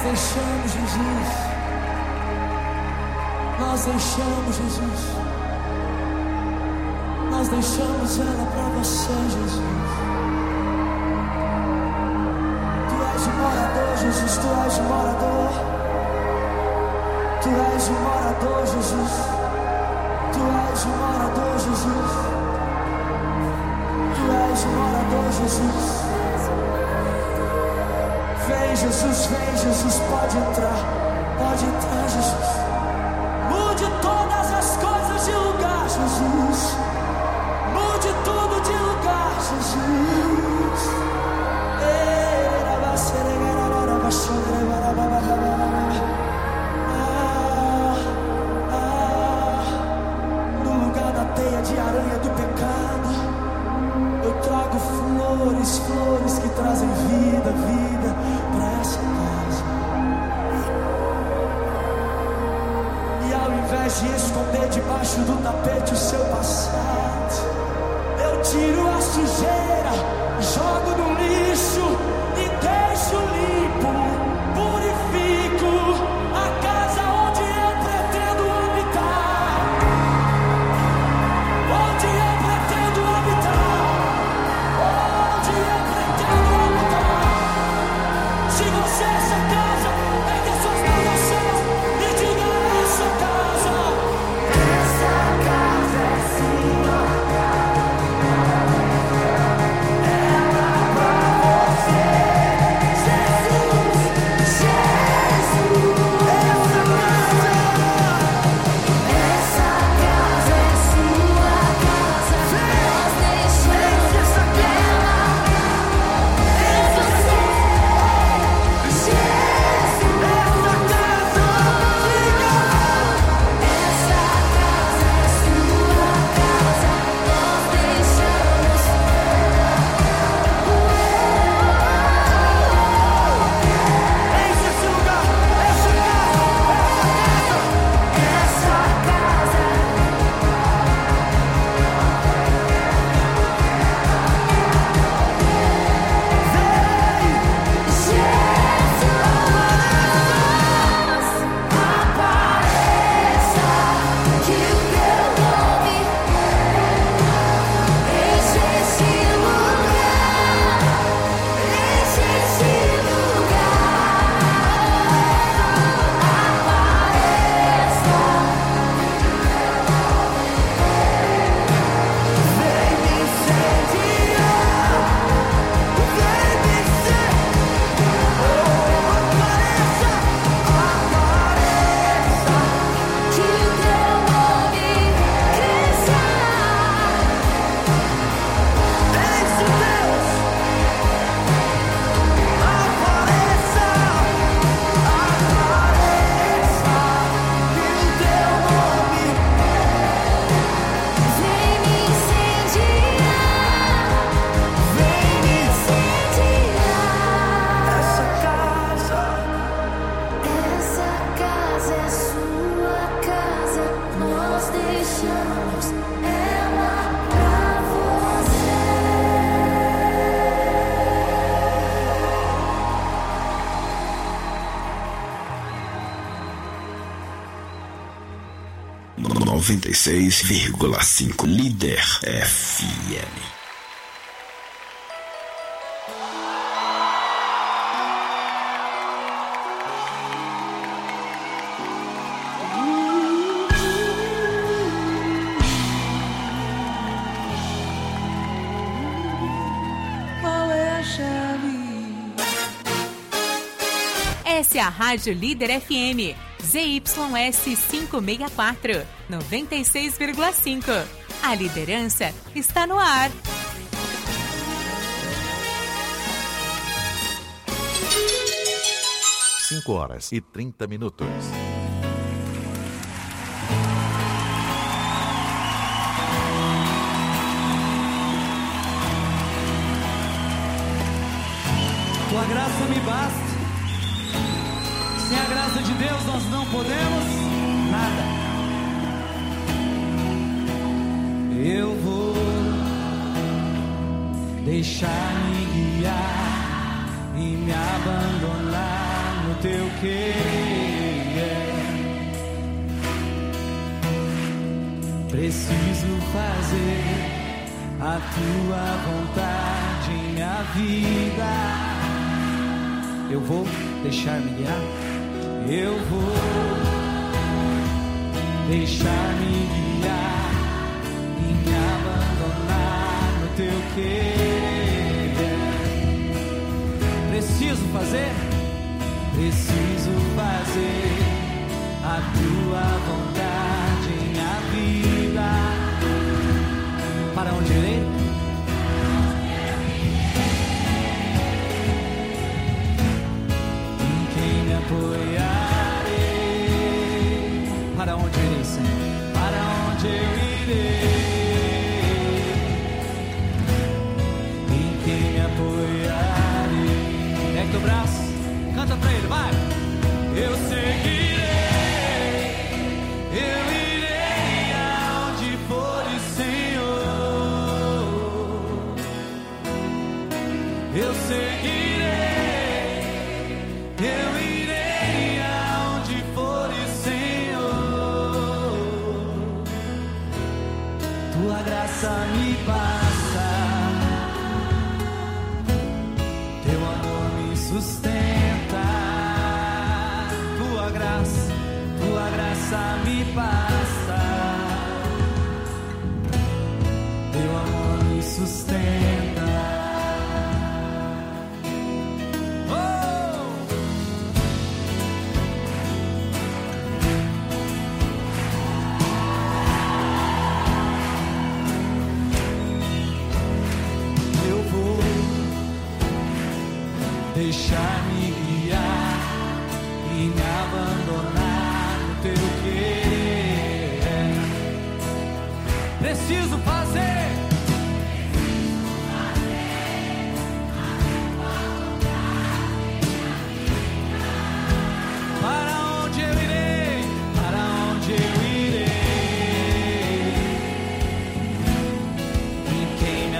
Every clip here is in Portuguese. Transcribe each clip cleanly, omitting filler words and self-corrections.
deixamos, Jesus. Nós deixamos, Jesus. Nós deixamos ela pra você, Jesus. Tu és o morador, Jesus. Tu és o morador. Tu és o morador, Jesus. Tu és o morador, Jesus. Tu és o morador, Jesus. Vem, Jesus, pode entrar, Jesus. Mude todas as coisas de lugar, Jesus. Mude tudo de lugar, Jesus. No lugar da teia de aranha do pecado, eu trago flores, flores que trazem vida, vida para essa casa. E ao invés de esconder debaixo do tapete o seu passado, eu tiro a sujeira, jogo no lixo e deixo limpo, purifico a casa onde eu pretendo habitar. Onde eu pretendo habitar. Onde eu pretendo habitar. Se você é essa casa, pegue as suas mãos ao céu e diga: essa casa. Essa casa é sua casa. Ela pra você. Noventa e 96,5 Líder FM. Essa é a Rádio Líder FM, ZYS 564, 96,5. A liderança está no ar. Cinco horas e 30 minutos. Tua graça me basta. Sem a graça de Deus nós não podemos nada. Eu vou deixar-me guiar e me abandonar no teu querer. Preciso fazer a tua vontade em minha vida. Eu vou deixar-me guiar. Eu vou deixar-me guiar e me abandonar no teu querer. Preciso fazer a tua vontade em minha vida. Para onde irei? Em quem me apoiarei? Para onde irei, Senhor? Para onde eu irei? Em quem me apoiarei? Ergue o braço, canta pra ele, vai! Eu seguirei, eu irei aonde fores, Senhor. Eu seguirei, eu irei aonde fores, Senhor. Tua graça me basta, teu amor me sustenta. Tua graça me basta, teu amor me sustenta. Eu vou deixar-me guiar e me abandonar no teu querer. Preciso fazer para onde eu irei, para onde eu irei, em quem me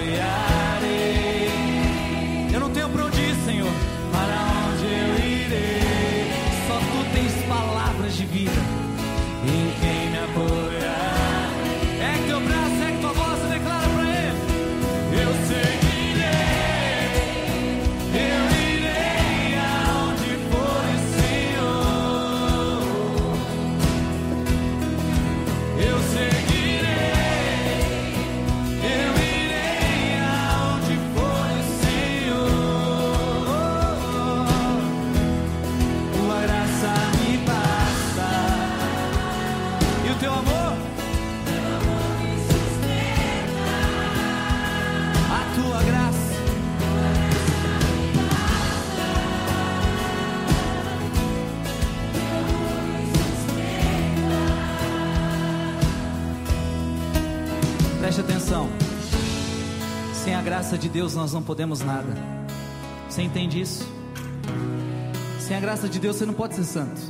apoiarei. Eu não tenho pra onde ir, Senhor. Para onde eu irei? Só tu tens palavras de vida. Em quem me apoiar? É que teu braço, é que tua voz, declara pra ele. Eu seguirei, eu irei aonde fores, Senhor. Eu seguirei, eu irei aonde fores, Senhor. Tua graça me basta e o teu amor me sustenta. A tua graça preste atenção. Sem a graça de Deus nós não podemos nada. Você entende isso? Sem a graça de Deus você não pode ser santo.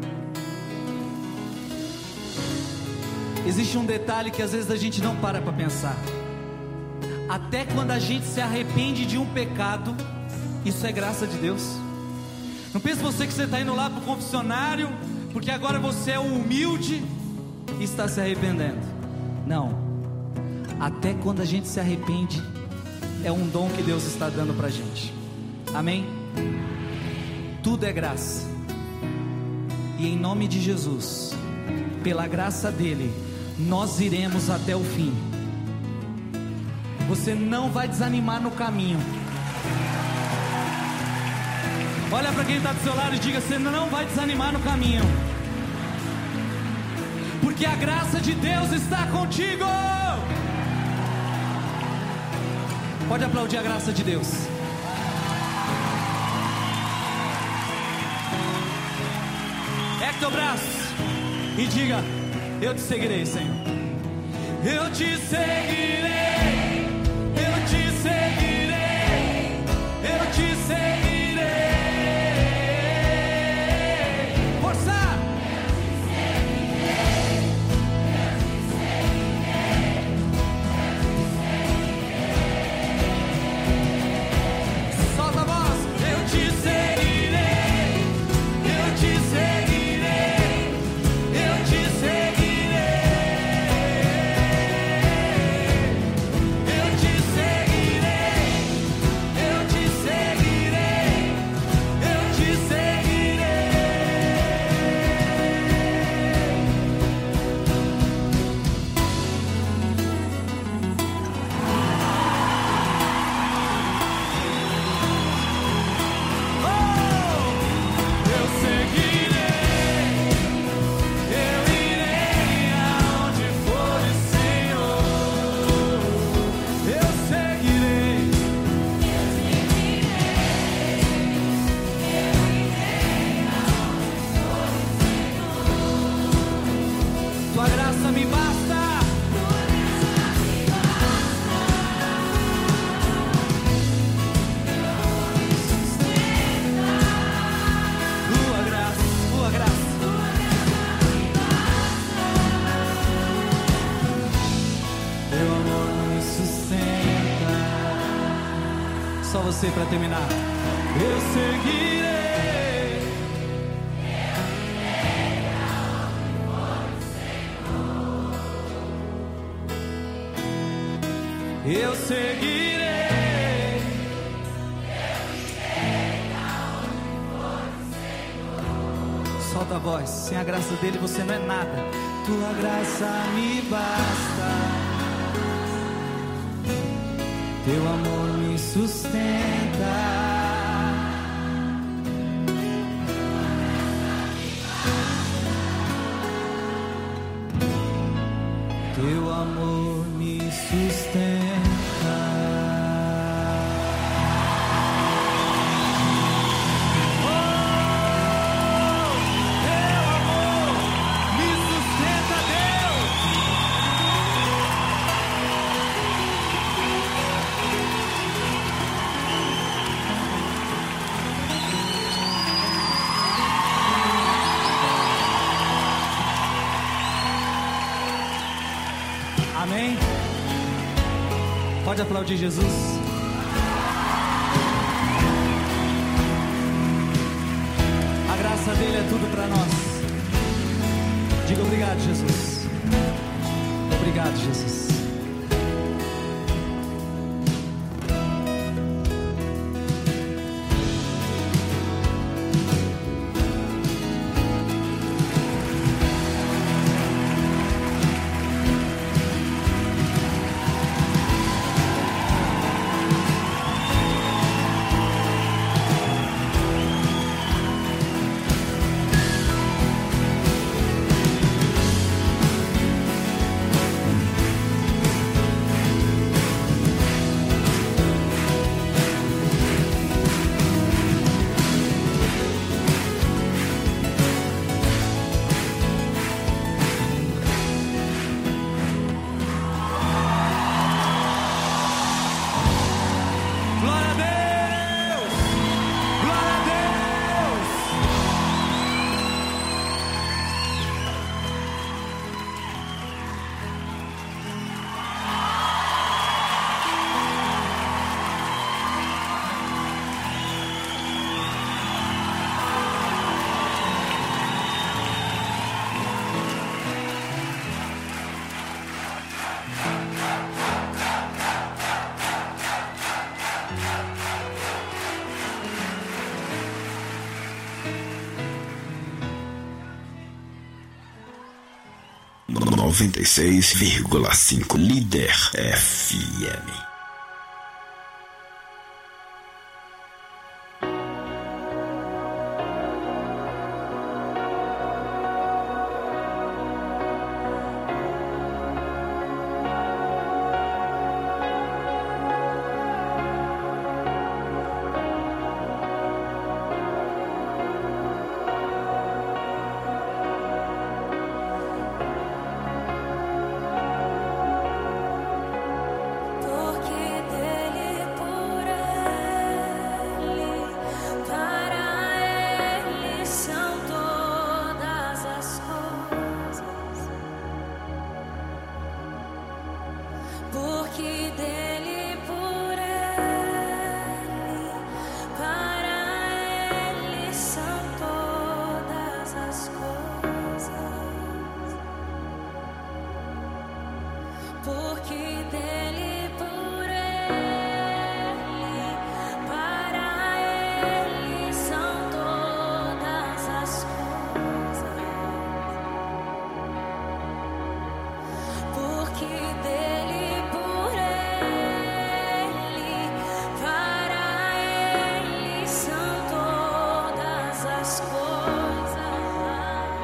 Existe um detalhe que às vezes a gente não para pensar. Até quando a gente se arrepende de um pecado, isso é graça de Deus. Não pense você que você está indo lá para o confessionário porque agora você é humilde e está se arrependendo. Não. Até quando a gente se arrepende, é um dom que Deus está dando para a gente. Amém? Tudo é graça. E em nome de Jesus, pela graça dele, nós iremos até o fim. Você não vai desanimar no caminho. Olha para quem está do seu lado e diga: você não vai desanimar no caminho, porque a graça de Deus está contigo. Pode aplaudir a graça de Deus. Ergue teu braço e diga: eu te seguirei, Senhor. Eu te seguirei, eu te seguirei, eu te seguirei. Força! Solta a voz. Eu te seguirei, você para terminar. Eu seguirei. Eu seguirei. Solta a voz. Sem a graça dele você não é nada. Tua graça me basta. Teu amor me sustenta. Teu amor me sustenta. Amém? Pode aplaudir Jesus. A graça dele é tudo para nós. Diga obrigado, Jesus. Obrigado, Jesus. Noventa e 96,5 Líder FM.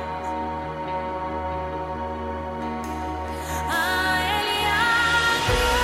A Ele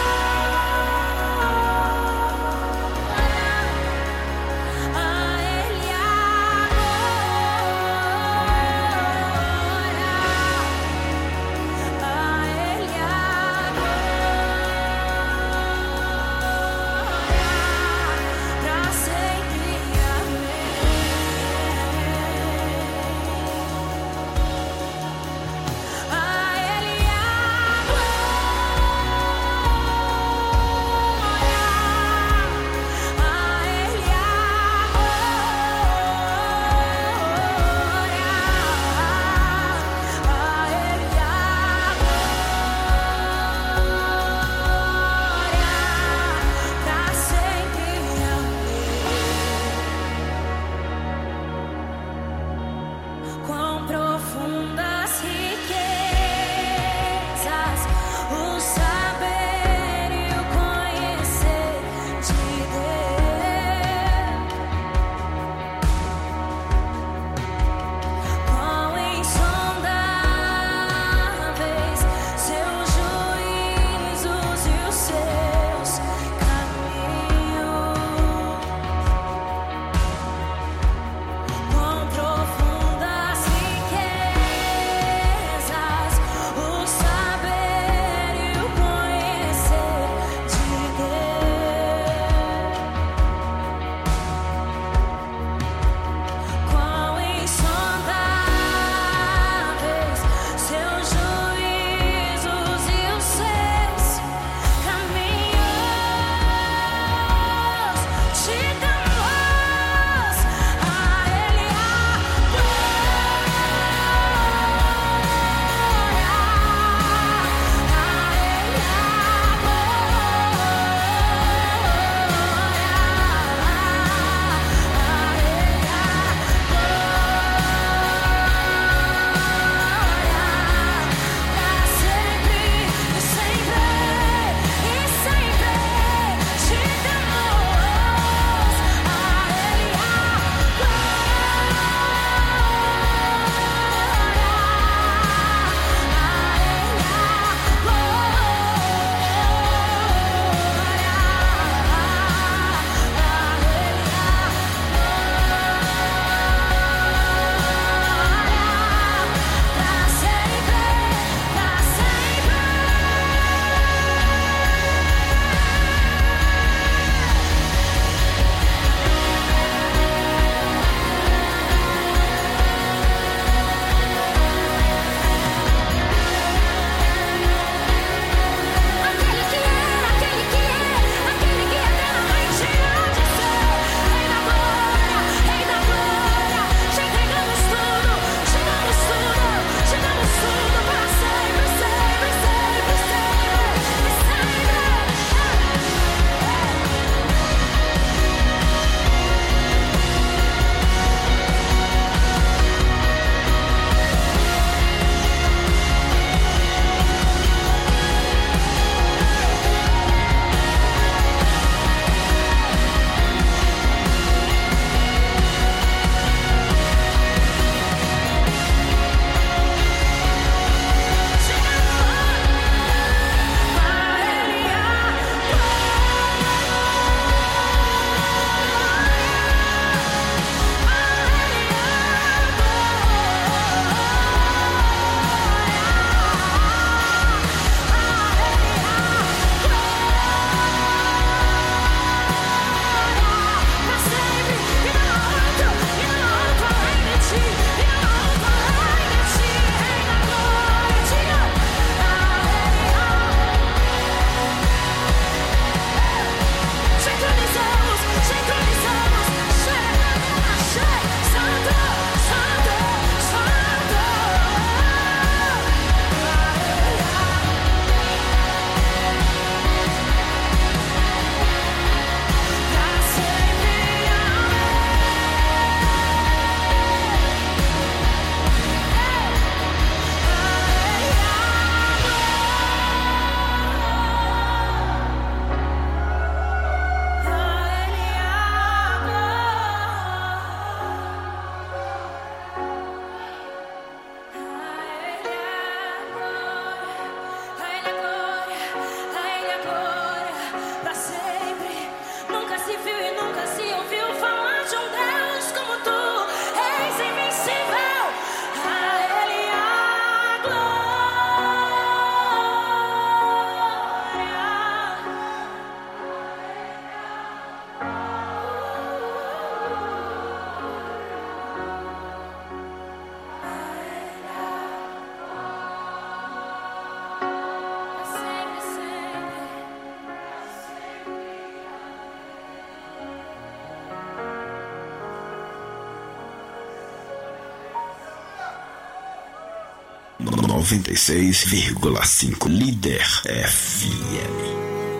96,5 Líder FM.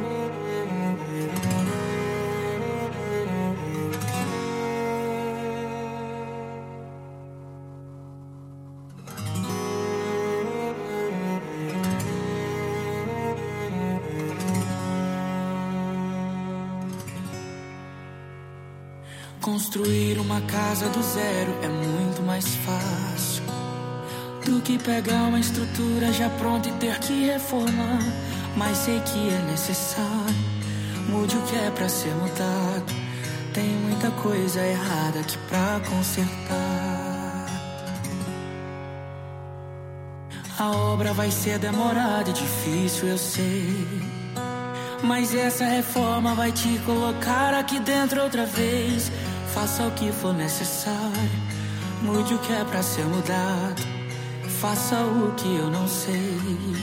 Construir uma casa do zero é muito mais fácil do que pegar uma estrutura já pronta e ter que reformar. Mas sei que é necessário, mude o que é pra ser mudado. Tem muita coisa errada aqui pra consertar. A obra vai ser demorada e difícil, eu sei, mas essa reforma vai te colocar aqui dentro outra vez. Faça o que for necessário, mude o que é pra ser mudado. Faça o que eu não sei.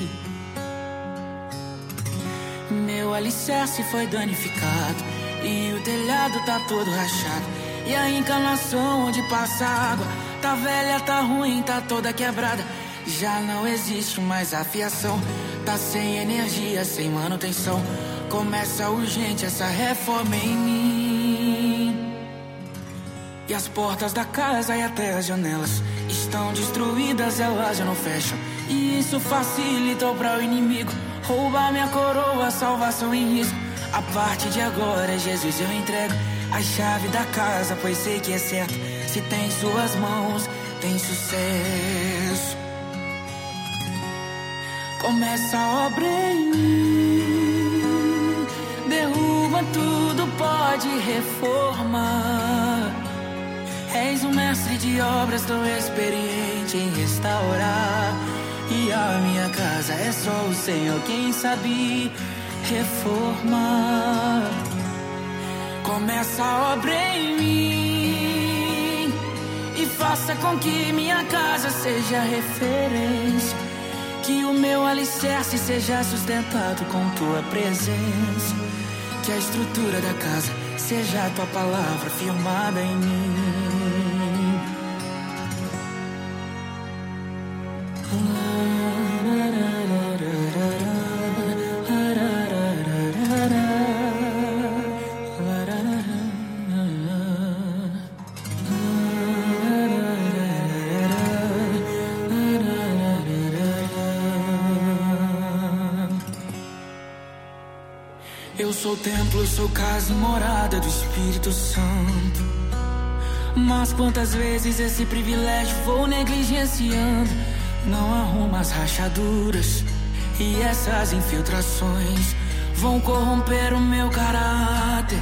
Meu alicerce foi danificado e o telhado tá todo rachado. E a encanação onde passa água tá velha, tá ruim, tá toda quebrada. Já não existe mais a fiação, tá sem energia, sem manutenção. Começa urgente essa reforma em mim. E as portas da casa e até as janelas estão destruídas, elas já não fecham. E isso facilitou para o inimigo roubar minha coroa, salvação em risco. A partir de agora, Jesus, eu entrego a chave da casa, pois sei que é certo. Se tem em suas mãos, tem sucesso. Começa a obra em mim, derruba tudo, pode reformar. És um mestre de obras, tão experiente em restaurar. E a minha casa é só o Senhor quem sabe reformar. Começa a obra em mim e faça com que minha casa seja referência. Que o meu alicerce seja sustentado com tua presença. Que a estrutura da casa seja a tua palavra firmada em mim. Eu sou templo, sou casa e morada do Espírito Santo. Mas quantas vezes esse privilégio vou negligenciando. Não arrumo as rachaduras e essas infiltrações vão corromper o meu caráter.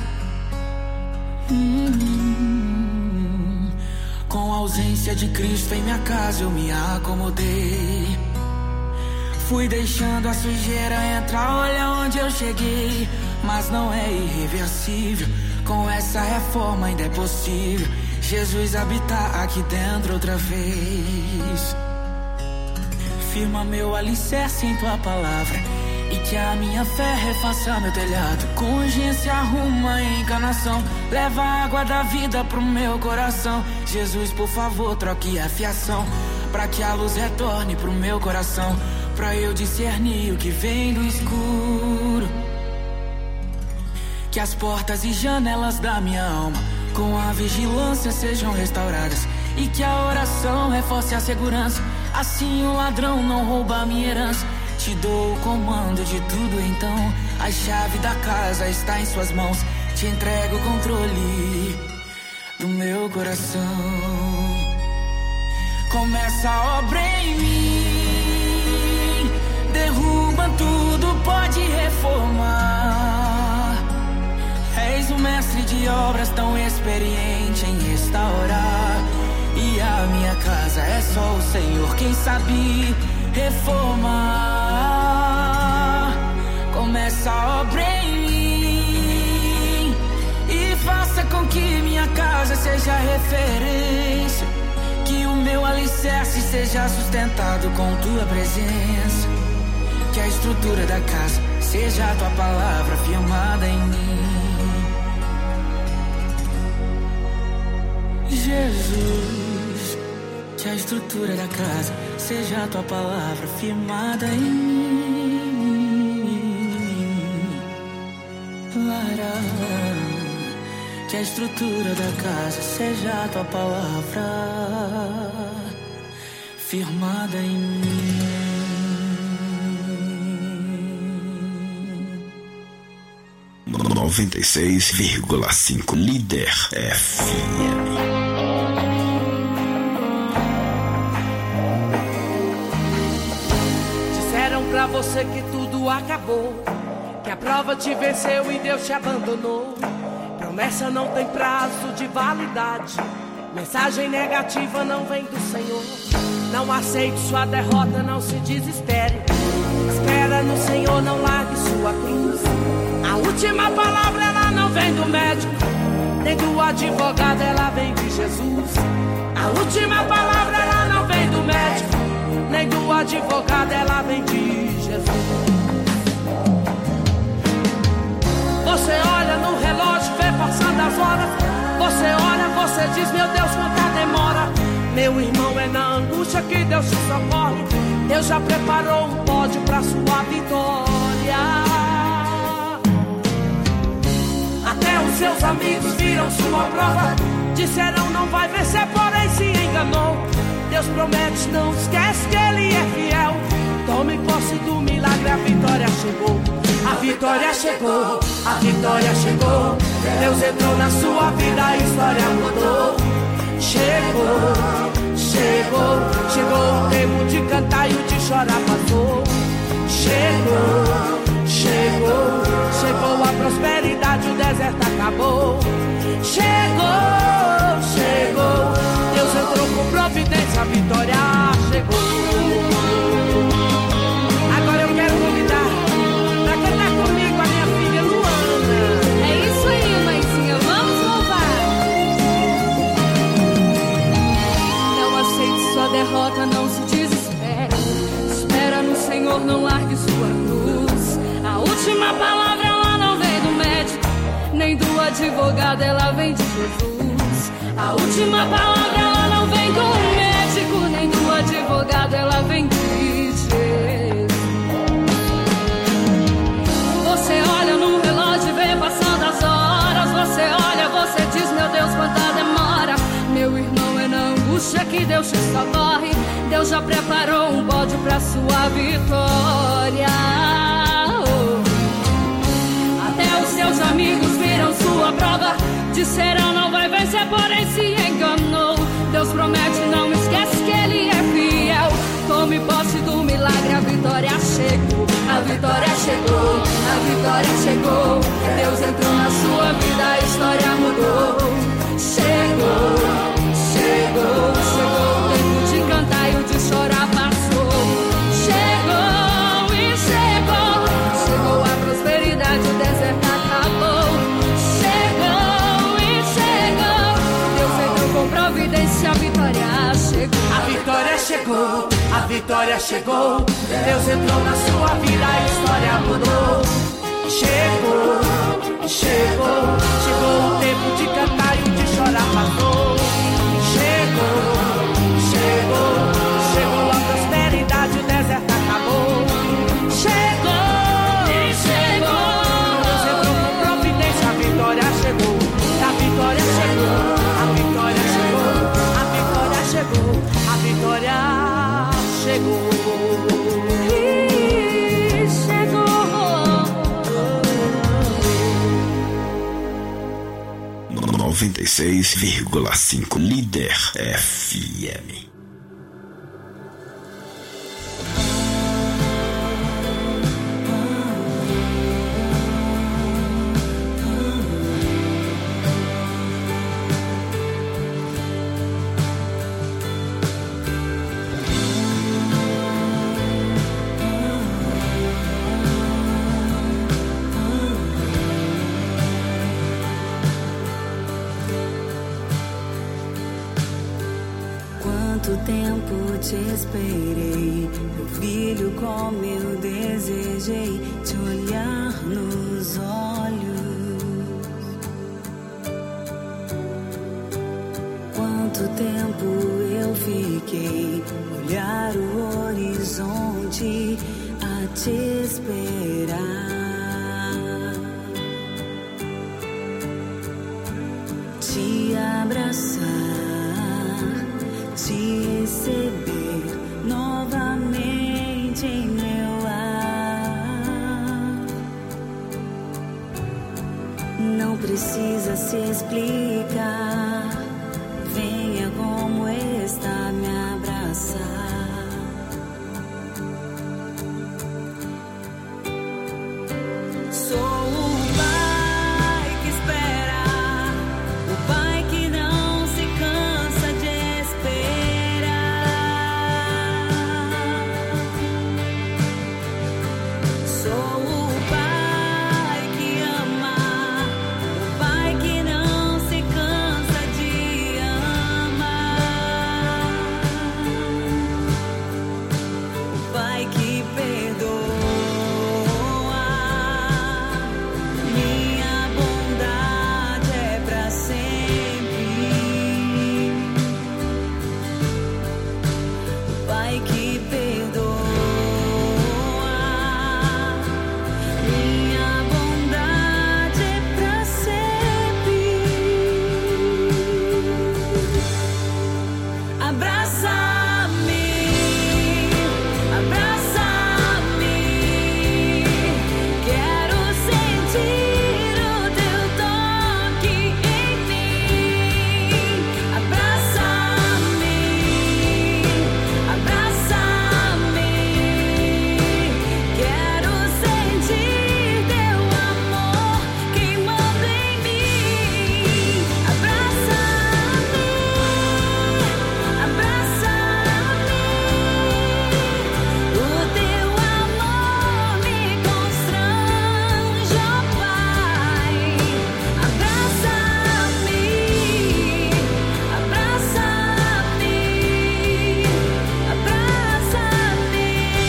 Com a ausência de Cristo em minha casa eu me acomodei. Fui deixando a sujeira entrar, olha onde eu cheguei. Mas não é irreversível, com essa reforma ainda é possível Jesus habitar aqui dentro outra vez. Firma meu alicerce em tua palavra e que a minha fé refaça meu telhado. Com urgência arruma a encanação, leva a água da vida pro meu coração. Jesus, por favor, troque a fiação, pra que a luz retorne pro meu coração, pra eu discernir o que vem do escuro. Que as portas e janelas da minha alma com a vigilância sejam restauradas. E que a oração reforce a segurança, assim o ladrão não rouba a minha herança. Te dou o comando de tudo então, a chave da casa está em suas mãos. Te entrego o controle do meu coração. Começa a obra em mim, derruba tudo, pode reformar. És um mestre de obras, tão experiente em restaurar. E a minha casa é só o Senhor quem sabe reformar. Começa a obra em mim e faça com que minha casa seja referência. Que o meu alicerce seja sustentado com tua presença. Que a estrutura da casa seja a tua palavra firmada em mim. Jesus, Que a estrutura da casa seja a tua palavra firmada em mim. Que a estrutura da casa seja a tua palavra firmada em mim. 96,5 Líder FM. Pra você que tudo acabou, que a prova te venceu e Deus te abandonou. Promessa não tem prazo de validade, mensagem negativa não vem do Senhor. Não aceite sua derrota, não se desespere. Espera no Senhor, não largue sua cruz. A última palavra ela não vem do médico, nem do advogado, ela vem de Jesus. A última palavra ela não vem do médico, nem do advogado, ela vem de Jesus. Você olha no relógio, vê passando as horas. Você olha, você diz, meu Deus, quanta demora. Meu irmão, é na angústia que Deus te socorre. Deus já preparou um pódio pra sua vitória. Até os seus amigos viram sua prova, disseram não vai vencer, porém se enganou. Deus promete, não esquece que Ele é fiel. Tome posse do milagre, a vitória chegou. A vitória chegou, a vitória chegou. Deus entrou na sua vida, a história mudou. Chegou, chegou, chegou o tempo de cantar e o de chorar passou. Chegou, chegou, chegou a prosperidade, o deserto acabou. Chegou, chegou, Deus entrou com providência, a vitória chegou. Agora eu quero convidar pra cantar comigo a minha filha Luana. É isso aí, mãezinha, vamos louvar. Não aceite sua derrota, não se desespere. Espera no Senhor, não largue sua cruz. A última palavra ela não vem do médico, nem do advogado, ela vem de Jesus. A última palavra ela não vem do médico, nem do advogado, ela vem de Jesus. Você olha no relógio e vê passando as horas. Você olha, você diz, meu Deus, quanta demora. Meu irmão, é na angústia que Deus te socorre. Deus já preparou um pódio pra sua vitória. Até os seus amigos viram sua prova, disseram não vai vencer, porém se enganou. Deus promete, não esquece que Ele é fiel. Tome posse do milagre, a vitória chegou. A vitória chegou, a vitória chegou. Deus entrou na sua vida, a história mudou. Chegou, chegou, chegou o tempo de cantar e o de chorar passou. Chegou e chegou, chegou a prosperidade, o deserto acabou. Com providência a vitória chegou. A vitória chegou, a vitória chegou. Deus entrou na sua vida, a história mudou. Chegou, chegou, chegou o tempo de cantar e o de chorar passou. Chegou, chegou, chegou a prosperidade, o deserto acabou. Chegou, chegou, Deus entrou com providência, a vitória chegou. A vitória chegou, a vitória chegou, a vitória chegou, a vitória chegou. Chegou. 96,5 Líder FM. Quanto tempo te esperei, meu filho, como eu desejei te olhar nos olhos. Quanto tempo eu eu fiquei olhar o horizonte a te esperar, te abraçar, te receber novamente em meu lar. Não precisa se explicar, venha como está me abraçar. Sou o pai que espera, o pai que não se cansa de esperar. Sou o pai que ama, o pai que não se cansa de amar. O pai que perdoa. Minha bondade é pra sempre. O pai que perdoa. Minha bondade é pra sempre. Abraça-me, abraça-me. Quero sentir o teu toque em mim. Abraça-me, abraça-me. Quero sentir teu amor queimando em mim. Abraça-me, abraça-me. O teu amor me constrange, ó Pai. Abraça-me, abraça-me, abraça-me.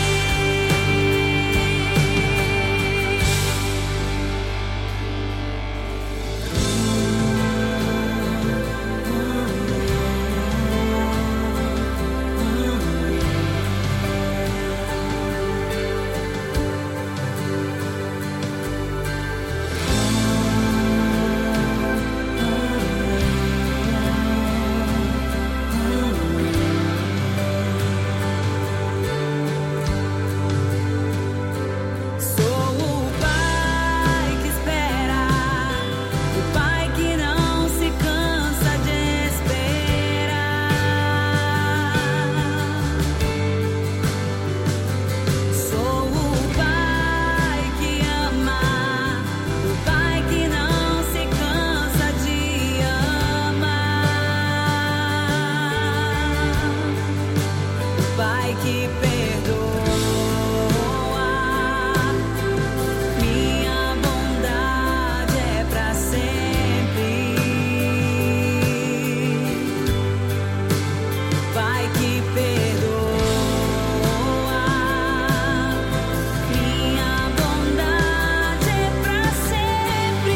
Sou o pai que espera, o pai que não se cansa de esperar. Sou o pai que ama, o pai que não se cansa de amar. O pai que perdoa. Minha bondade é pra sempre. Pai que perdoa. Minha bondade é pra sempre.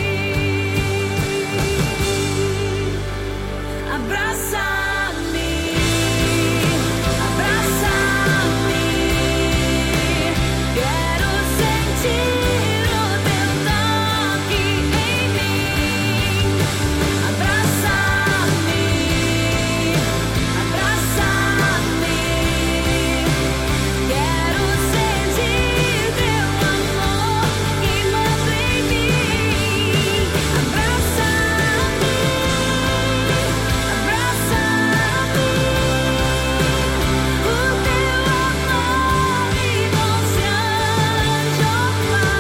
Abraça-me, abraça-me. Quero sentir o teu toque em mim. Abraça-me, abraça-me. Quero sentir teu amor queimando em mim. Abraça-me, abraça-me. O teu amor me constrange, ó Pai.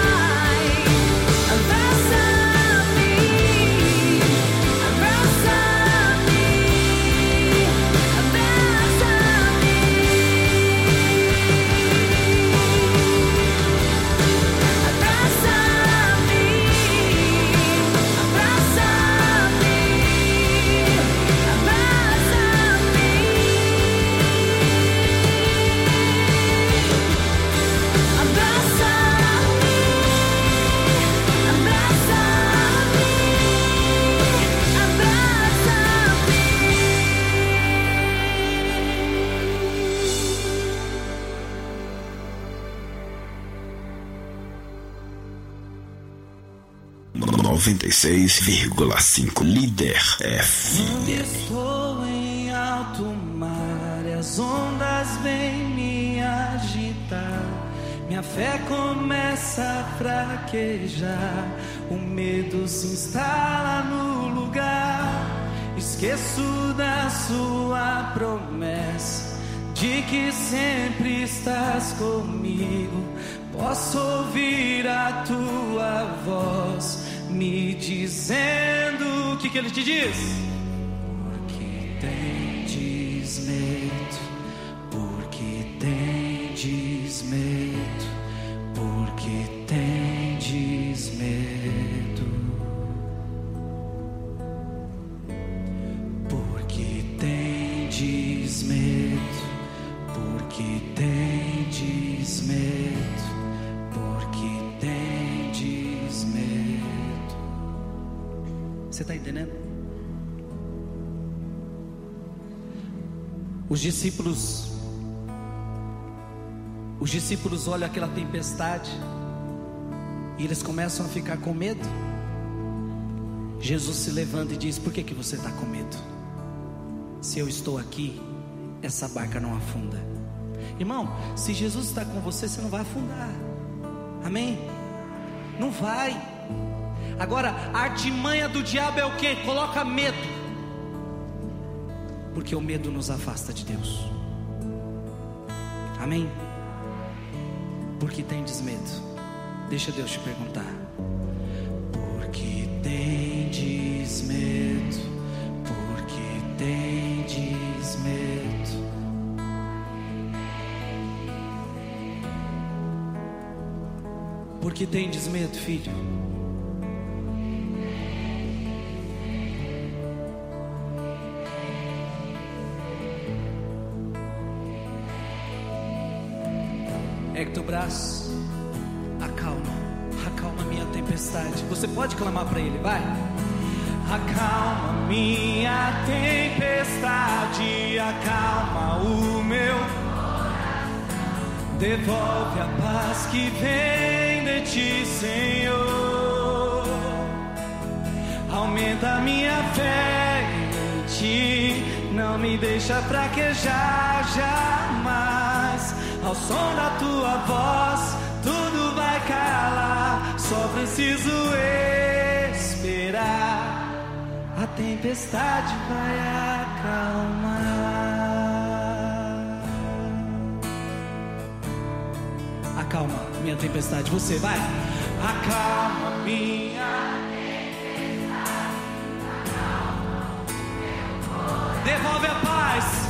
96,5 Líder Quando FM. estou em alto mar e as ondas vêm me agitar, minha fé começa a fraquejar, o medo se instala no lugar. Esqueço da sua promessa de que sempre estás comigo. Posso ouvir a tua voz me dizendo o que ele te diz? Porque tendes medo, porque tendes medo, porque tendes medo, porque tendes medo, porque tendes medo, porque tendes medo. Você está entendendo? Os discípulos olham aquela tempestade e eles começam a ficar com medo. Jesus se levanta e diz: por que você está com medo? Se eu estou aqui, essa barca não afunda. Irmão, se Jesus está com você, você não vai afundar. Amém? Não vai. Agora, a artimanha do diabo é o quê? Coloca medo, porque o medo nos afasta de Deus. Amém? Porque tendes medo. Deixa Deus te perguntar. Porque tendes medo, porque tendes medo. Porque tendes medo, filho? Ergue teu braço, acalma minha tempestade. Você pode clamar para Ele, vai. Acalma minha tempestade, acalma o meu coração. Devolve a paz que vem de Ti, Senhor. Aumenta minha fé em Ti, não me deixa fraquejar jamais. Ao som da Tua voz, tudo vai calar. Só preciso esperar. A tempestade vai acalmar. Acalma minha tempestade, você vai. Acalma minha tempestade, acalma o meu coração. Devolve a paz.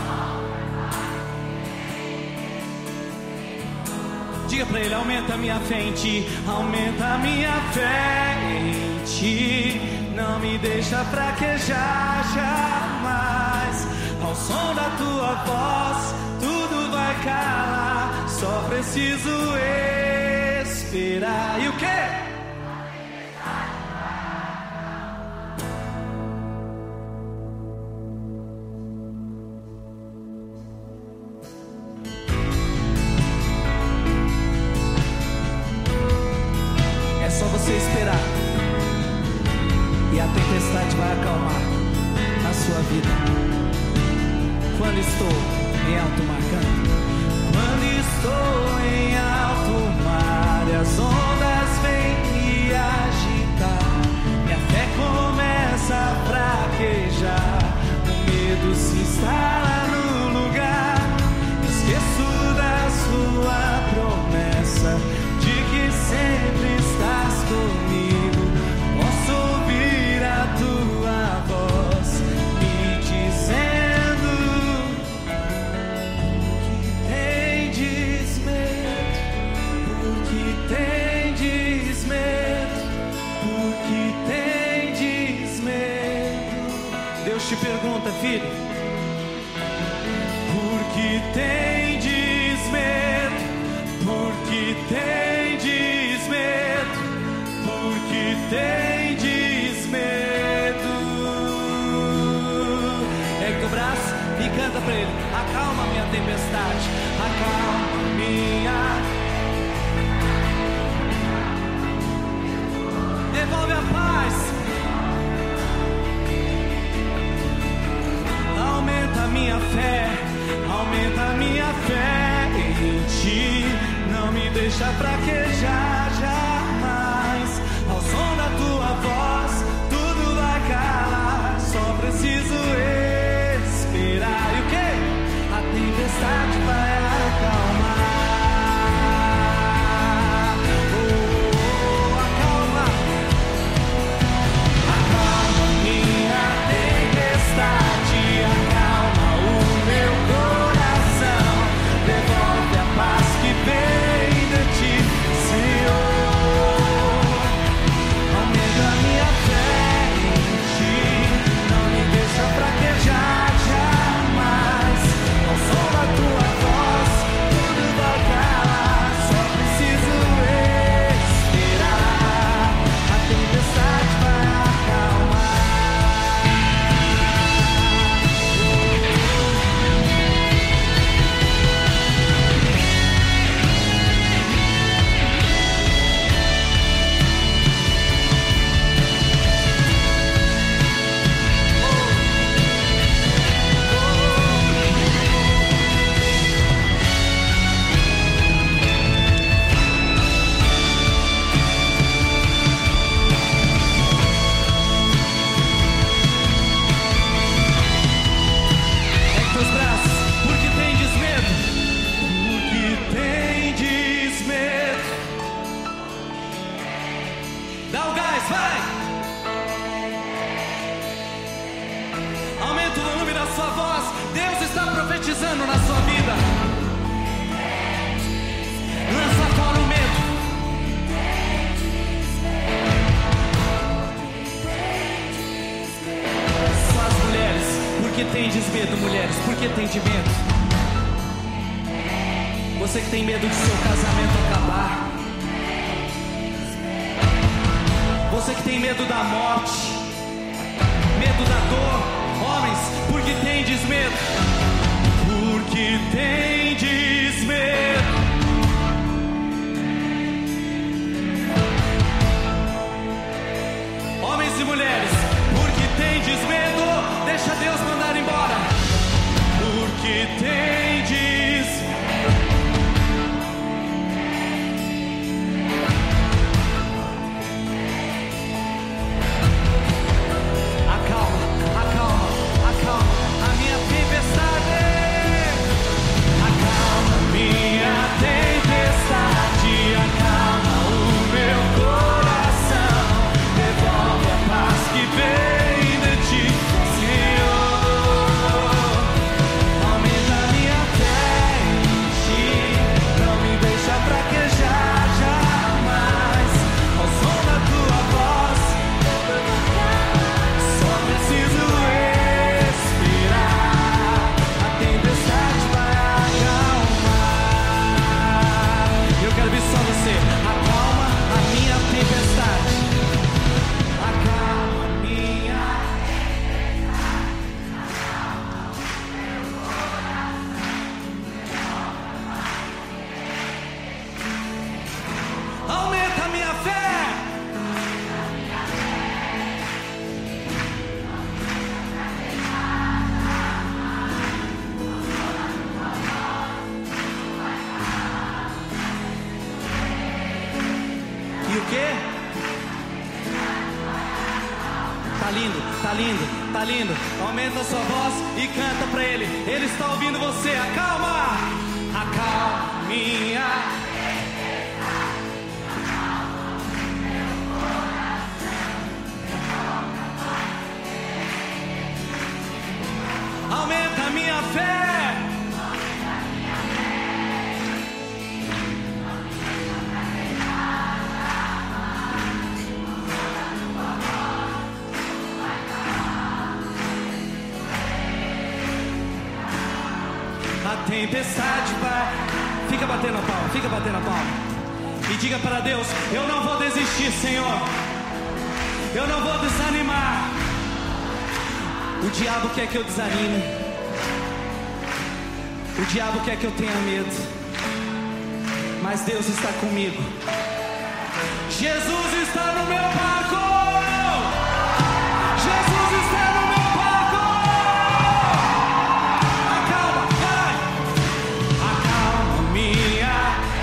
Diga pra Ele: aumenta a minha fé em Ti, aumenta a minha fé em Ti, não me deixa fraquejar jamais. Ao som da Tua voz, tudo vai calar. Só preciso esperar. E o quê? Você esperar e a tempestade vai acalmar a sua vida. Quando estou em alto mar, quando estou em alto mar e as ondas vêm me agitar, minha fé começa a fraquejar, o medo se instala no lugar. Esqueço da sua promessa de que sempre estás comigo. Posso ouvir a Tua voz me dizendo que tendes medo, porque tendes medo, porque tendes medo. Deus te pergunta, filho, porque tendes medo, porque tendes medo, porque tendes medo. Ergue teu braço e canta pra Ele: acalma minha tempestade, acalma minha. Devolve profetizando na sua vida. Lança fora o medo. Só as mulheres. Por que tendes medo, mulheres? Por que tendes medo? Você que tem medo de seu casamento acabar. Você que tem medo da morte, medo da dor. Homens, por que tendes medo? Por que tendes medo? Homens e mulheres, por que tendes medo? Deixa Deus mandar embora. Por que tendes medo? Tá lindo, aumenta a sua voz e canta pra ele. Ele está ouvindo você, acalma, acalma minha. Aumenta a minha fé. A tempestade vai. Fica batendo a palma, fica batendo a palma. E diga para Deus: eu não vou desistir, Senhor. Eu não vou desanimar. O diabo quer que eu desanime. O diabo quer que eu tenha medo. Mas Deus está comigo. Jesus está no meu barco. Jesus está no meu barco. Acalma, vai. Acalma minha.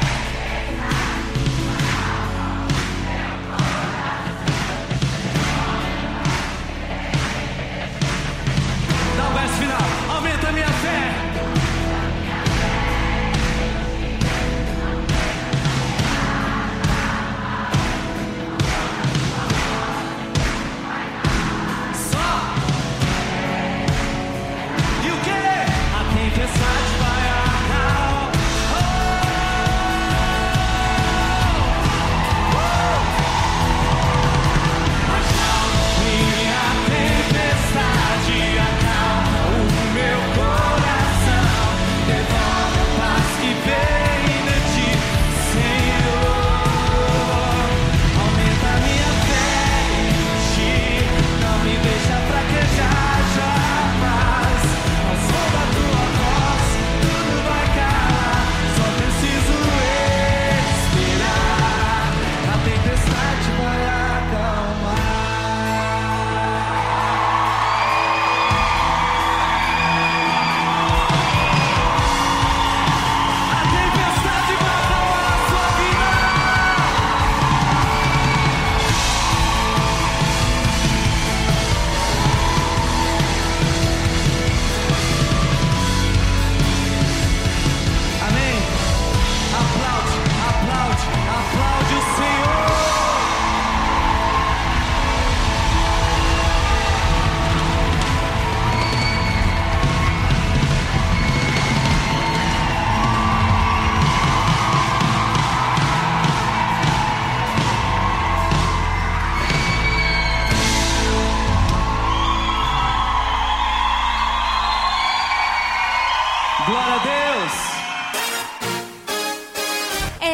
Dá o verso final. Aumenta a minha fé.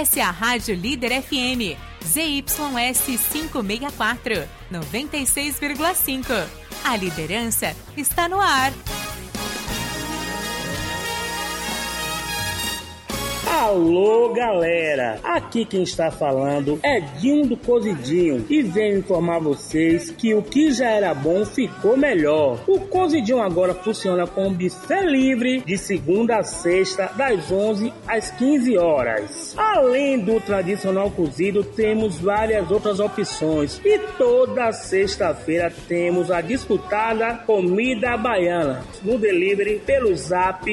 Essa é a Rádio Líder FM, ZYS 564, 96,5. A liderança está no ar. Alô, galera! Aqui quem está falando é Dinho do Cozidinho e venho informar vocês que o que já era bom ficou melhor. O Cozidinho agora funciona com buffet livre de segunda a sexta, das 11 às 15 horas. Além do tradicional cozido, temos várias outras opções e toda sexta-feira temos a disputada comida baiana no delivery pelo zap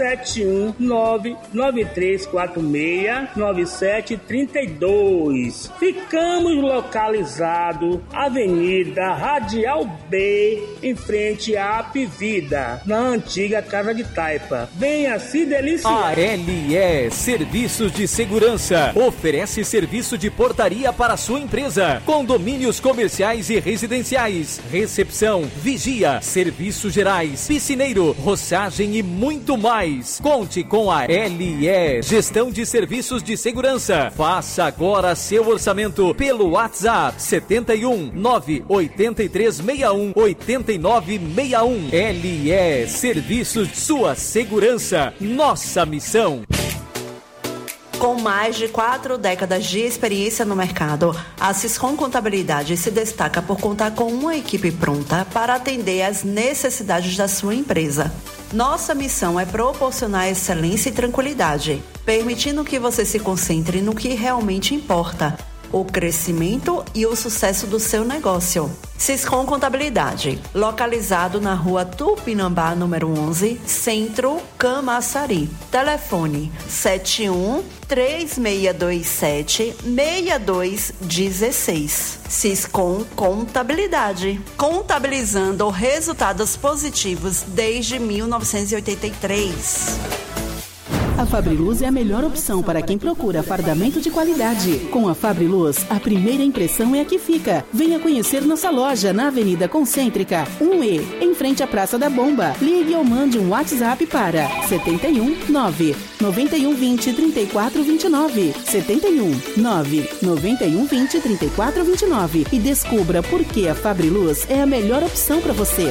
71993469732. Ficamos localizados Avenida Radial B, em frente à Apivida, na antiga Casa de Taipa. Venha se deliciar. A LE Serviços de Segurança oferece serviço de portaria para sua empresa, condomínios comerciais e residenciais, recepção, vigia, serviços gerais, piscineiro, roçagem e muito mais. Conte com a LE Gestão de Serviços de Segurança. Faça agora seu orçamento pelo WhatsApp 71 98361 8961. LE Serviços, sua segurança, nossa missão. Com mais de 4 décadas de experiência no mercado, a Siscom Contabilidade se destaca por contar com uma equipe pronta para atender às necessidades da sua empresa. Nossa missão é proporcionar excelência e tranquilidade, permitindo que você se concentre no que realmente importa: o crescimento e o sucesso do seu negócio. Siscom Contabilidade, localizado na rua Tupinambá, número 11, Centro, Camaçari. Telefone 71-3627-6216. Siscom Contabilidade, contabilizando resultados positivos desde 1983. A Fabriluz é a melhor opção para quem procura fardamento de qualidade. Com a Fabriluz, a primeira impressão é a que fica. Venha conhecer nossa loja na Avenida Concêntrica 1E, em frente à Praça da Bomba. Ligue ou mande um WhatsApp para 71 9 9120 3429. 71 9 9120 3429 e descubra por que a Fabriluz é a melhor opção para você.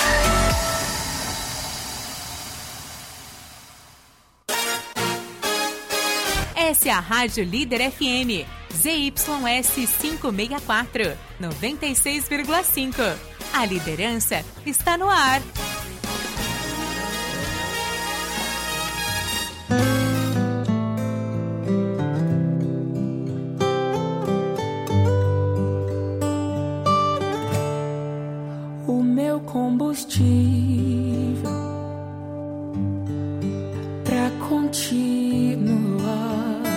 Essa é a Rádio Líder FM, ZYS 564, 96,5. A liderança está no ar. O meu combustível pra continuar.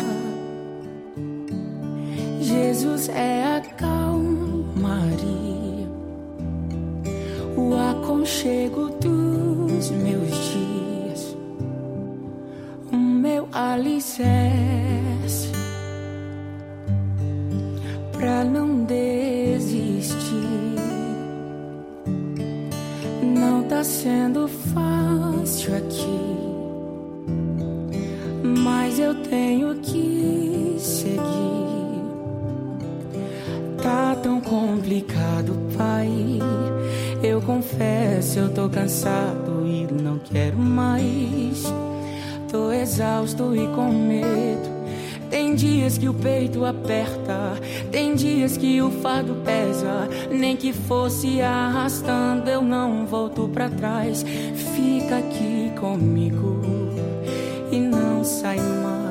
Jesus é a calmaria, o aconchego dos meus dias, o meu alicerce pra não desistir. Não tá sendo fácil aqui, mas eu tenho que seguir. Tá tão complicado, pai. Eu confesso, eu tô cansado e não quero mais. Tô exausto e com medo. Tem dias que o peito aperta, tem dias que o fardo pesa. Nem que fosse arrastando, eu não volto pra trás. Fica aqui comigo e não sai mais.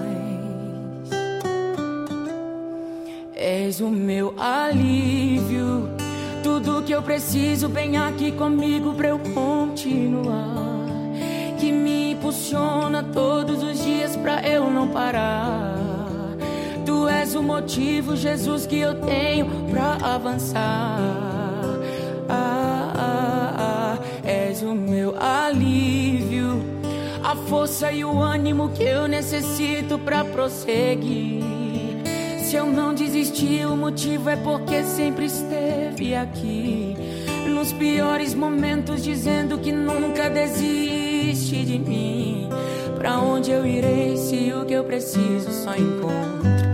És o meu alívio, tudo que eu preciso bem aqui comigo pra eu continuar. Que me impulsiona todos os dias pra eu não parar. Tu és o motivo, Jesus, que eu tenho pra avançar. És o meu alívio, a força e o ânimo que eu necessito pra prosseguir. Se eu não desisti, o motivo é porque sempre esteve aqui. Nos piores momentos, dizendo que nunca desiste de mim. Pra onde eu irei se o que eu preciso só encontro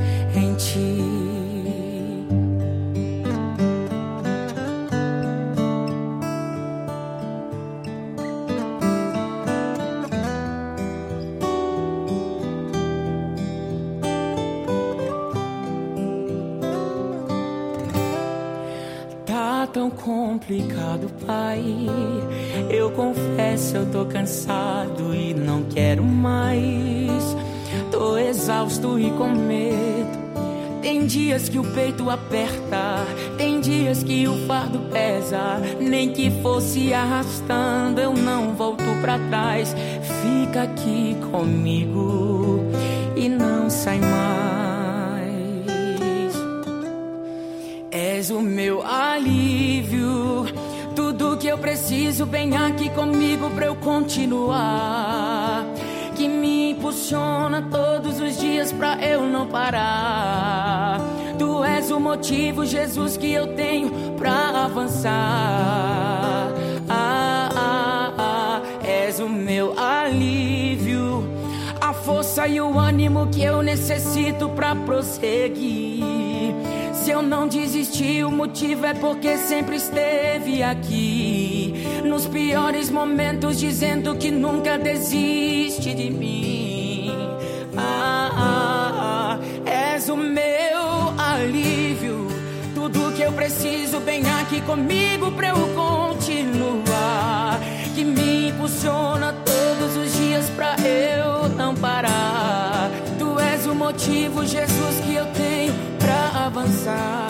tá tão complicado, pai. Eu confesso, eu tô cansado e não quero mais. Tô exausto e com medo. Tem dias que o peito aperta, tem dias que o fardo pesa. Nem que fosse arrastando, eu não volto pra trás. Fica aqui comigo e não sai mais. És o meu alívio, tudo que eu preciso, vem aqui comigo pra eu continuar. Que me impulsiona todos os dias pra eu não parar. Tu és o motivo, Jesus, que eu tenho pra avançar. És o meu alívio, a força e o ânimo que eu necessito pra prosseguir. Se eu não desisti, o motivo é porque sempre esteve aqui. Nos piores momentos, dizendo que nunca desiste de mim. És o meu alívio, tudo que eu preciso, vem aqui comigo pra eu continuar. Que me impulsiona todos os dias pra eu não parar. Tu és o motivo, Jesus, que eu tenho pra avançar.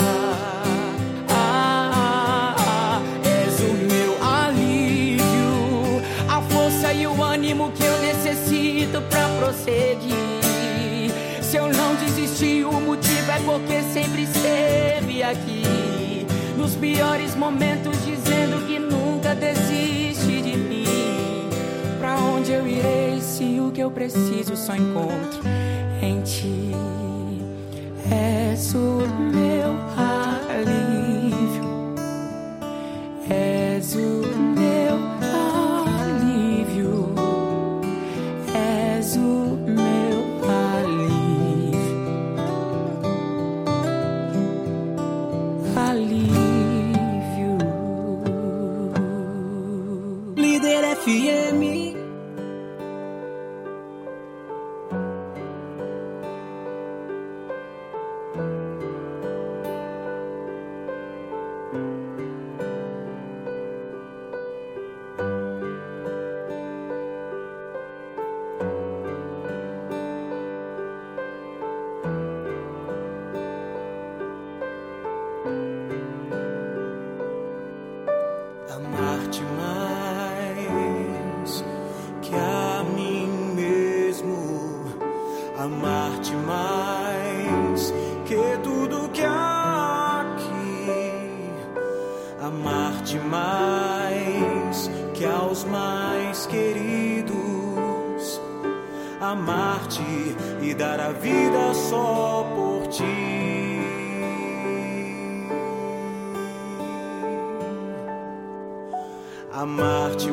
És o meu alívio, a força e o ânimo que eu necessito pra prosseguir. Se eu não desisti, o motivo é porque sempre esteve aqui. Nos piores momentos, dizendo que nunca desiste de mim. Pra onde eu irei se o que eu preciso só encontro em ti? És o meu alívio, és o meu alívio, és o meu alívio, alívio. Líder FM. Amar-te mais que a mim mesmo, amar-te mais que tudo que há aqui, amar-te mais que aos mais queridos, amar-te e dar a vida só por ti. Amar-te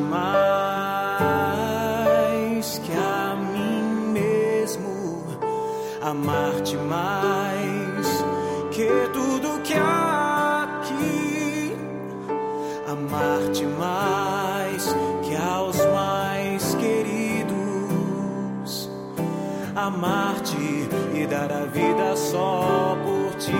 mais que a mim mesmo, amar-te mais que tudo que há aqui, amar-te mais que aos mais queridos, amar-te e dar a vida só por ti.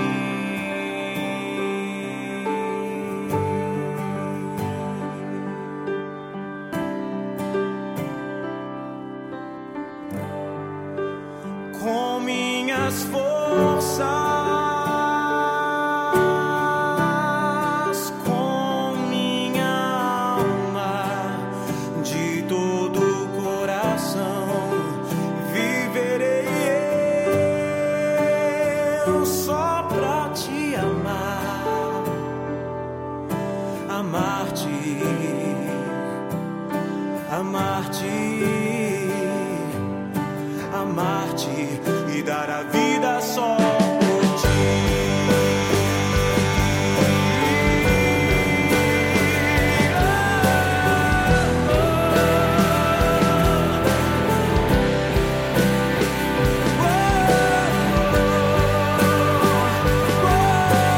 Com minhas forças, com minha alma, de todo o coração, viverei eu só pra te amar, amar-te, amar.